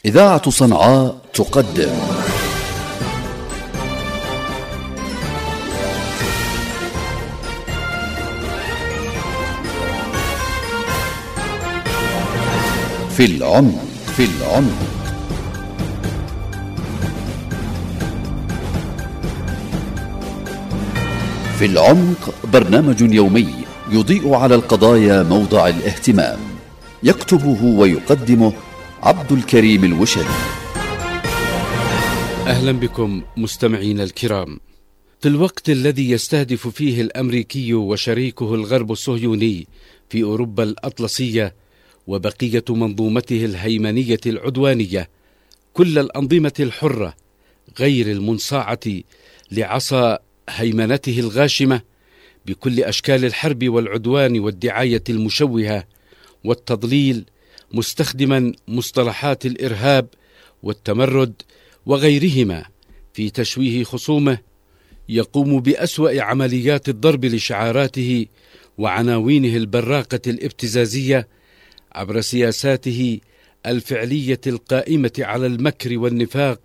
إذاعة صنعاء تقدم في العمق. في العمق برنامج يومي يضيء على القضايا موضع الاهتمام، يكتبه ويقدمه عبد الكريم الوشري. أهلا بكم مستمعين الكرام. في الوقت الذي يستهدف فيه الأمريكي وشريكه الغرب الصهيوني في أوروبا الأطلسية وبقية منظومته الهيمنية العدوانية كل الأنظمة الحرة غير المنصاعة لعصا هيمنته الغاشمة بكل أشكال الحرب والعدوان والدعاية المشوهة والتضليل، مستخدما مصطلحات الإرهاب والتمرد وغيرهما في تشويه خصومه، يقوم بأسوأ عمليات الضرب لشعاراته وعناوينه البراقة الابتزازية عبر سياساته الفعلية القائمة على المكر والنفاق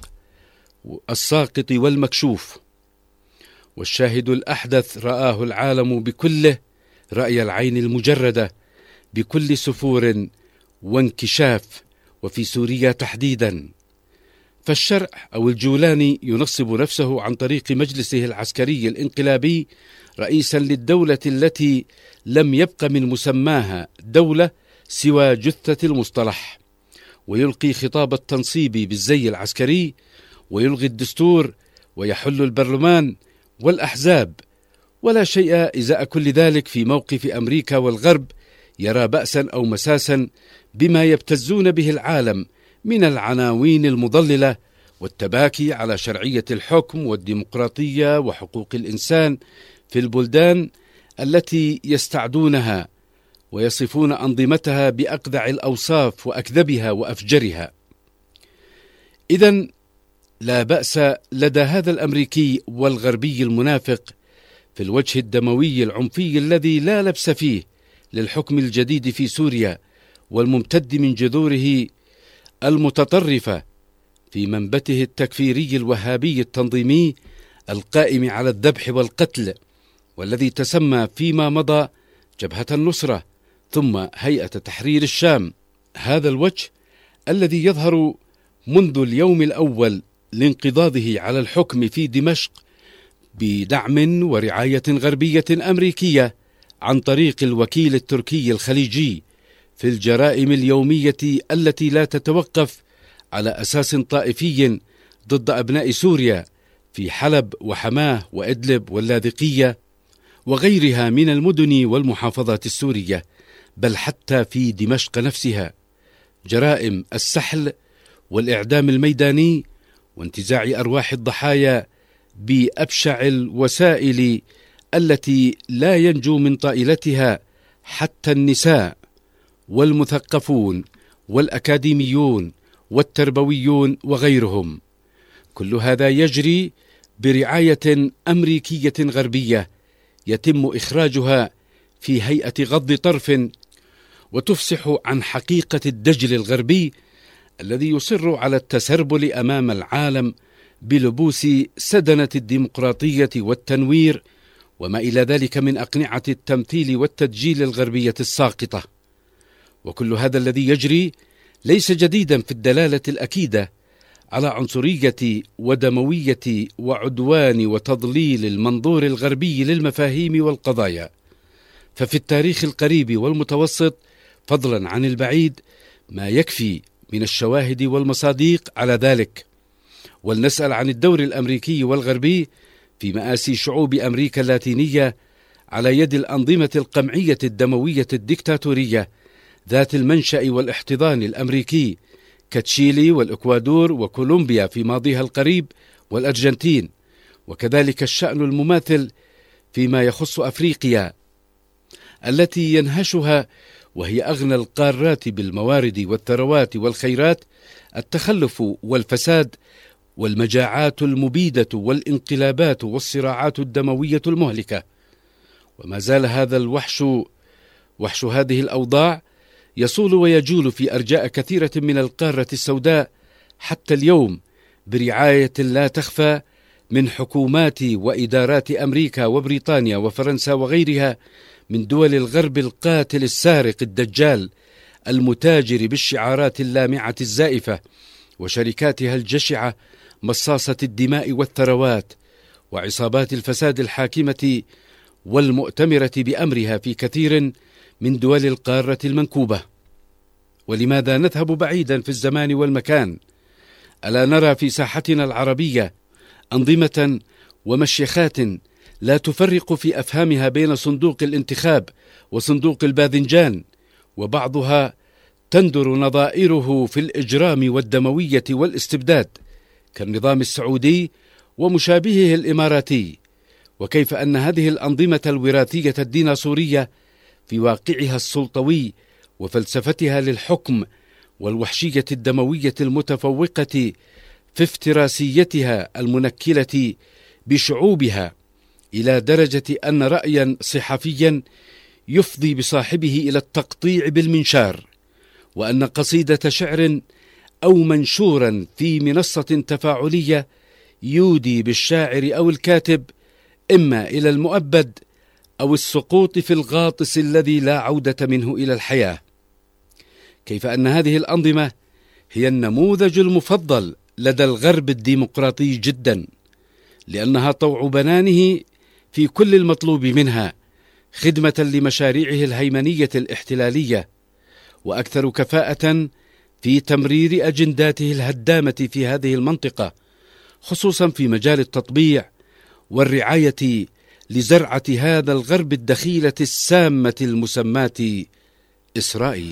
الساقط والمكشوف. والشاهد الأحدث رآه العالم بكله رأي العين المجردة بكل سفور وانكشاف، وفي سوريا تحديدا. فالشرع أو الجولاني ينصب نفسه عن طريق مجلسه العسكري الانقلابي رئيسا للدولة التي لم يبق من مسماها دولة سوى جثة المصطلح، ويلقي خطاب التنصيب بالزي العسكري، ويلغي الدستور، ويحل البرلمان والأحزاب، ولا شيء إزاء كل ذلك في موقف أمريكا والغرب يرى بأسا أو مساسا بما يبتزون به العالم من العناوين المضللة والتباكي على شرعية الحكم والديمقراطية وحقوق الإنسان في البلدان التي يستعدونها ويصفون أنظمتها بأقذع الأوصاف وأكذبها وأفجرها. إذن لا بأس لدى هذا الأمريكي والغربي المنافق في الوجه الدموي العنفي الذي لا لبس فيه للحكم الجديد في سوريا والممتد من جذوره المتطرفة في منبته التكفيري الوهابي التنظيمي القائم على الذبح والقتل، والذي تسمى فيما مضى جبهة النصرة ثم هيئة تحرير الشام. هذا الوجه الذي يظهر منذ اليوم الأول لانقضاضه على الحكم في دمشق بدعم ورعاية غربية أمريكية عن طريق الوكيل التركي الخليجي في الجرائم اليومية التي لا تتوقف على أساس طائفي ضد أبناء سوريا في حلب وحماه وإدلب واللاذقية وغيرها من المدن والمحافظات السورية، بل حتى في دمشق نفسها، جرائم السحل والإعدام الميداني وانتزاع أرواح الضحايا بأبشع الوسائل التي لا ينجو من طائلتها حتى النساء والمثقفون والأكاديميون والتربويون وغيرهم. كل هذا يجري برعاية أمريكية غربية يتم إخراجها في هيئة غض طرف، وتفصح عن حقيقة الدجل الغربي الذي يصر على التسربل أمام العالم بلبوس سدنة الديمقراطية والتنوير وما إلى ذلك من أقنعة التمثيل والتدجيل الغربية الساقطة. وكل هذا الذي يجري ليس جديدا في الدلالة الأكيدة على عنصرية ودموية وعدوان وتضليل المنظور الغربي للمفاهيم والقضايا. ففي التاريخ القريب والمتوسط فضلا عن البعيد ما يكفي من الشواهد والمصادق على ذلك. ولنسأل عن الدور الأمريكي والغربي في مآسي شعوب أمريكا اللاتينية على يد الأنظمة القمعية الدموية الديكتاتورية ذات المنشأ والاحتضان الأمريكي كتشيلي والإكوادور وكولومبيا في ماضيها القريب والأرجنتين، وكذلك الشأن المماثل فيما يخص أفريقيا التي ينهشها وهي أغنى القارات بالموارد والثروات والخيرات التخلف والفساد والمجاعات المبيدة والانقلابات والصراعات الدموية المهلكة. وما زال هذا وحش هذه الأوضاع يصول ويجول في أرجاء كثيرة من القارة السوداء حتى اليوم برعاية لا تخفى من حكومات وإدارات أمريكا وبريطانيا وفرنسا وغيرها من دول الغرب القاتل السارق الدجال المتاجر بالشعارات اللامعة الزائفة وشركاتها الجشعة مصاصة الدماء والثروات وعصابات الفساد الحاكمة والمؤتمرة بأمرها في كثير من دول القارة المنكوبة. ولماذا نذهب بعيدا في الزمان والمكان؟ ألا نرى في ساحتنا العربية أنظمة ومشيخات لا تفرق في أفهامها بين صندوق الانتخاب وصندوق الباذنجان، وبعضها تندر نظائره في الإجرام والدموية والاستبداد كالنظام السعودي ومشابهه الإماراتي، وكيف أن هذه الأنظمة الوراثية الديناصورية في واقعها السلطوي وفلسفتها للحكم والوحشية الدموية المتفوقة في افتراسيتها المنكلة بشعوبها إلى درجة أن رأيا صحفيا يفضي بصاحبه إلى التقطيع بالمنشار، وأن قصيدة شعر أو منشورا في منصة تفاعلية يودي بالشاعر أو الكاتب إما إلى المؤبد أو السقوط في الغاطس الذي لا عودة منه إلى الحياة. كيف أن هذه الأنظمة هي النموذج المفضل لدى الغرب الديمقراطي جدا، لأنها طوع بنانه في كل المطلوب منها خدمة لمشاريعه الهيمنية الاحتلالية، وأكثر كفاءة في تمرير أجنداته الهدامة في هذه المنطقة، خصوصا في مجال التطبيع والرعاية لزرعة هذا الغرب الدخيلة السامة المسماة إسرائيل.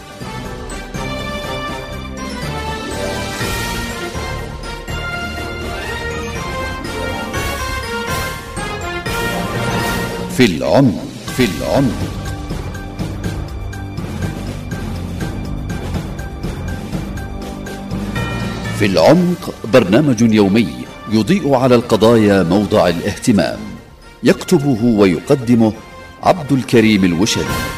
في العمق. في العمق. في العمق برنامج يومي يضيء على القضايا موضع الاهتمام، يكتبه ويقدمه عبد الكريم الوشلي.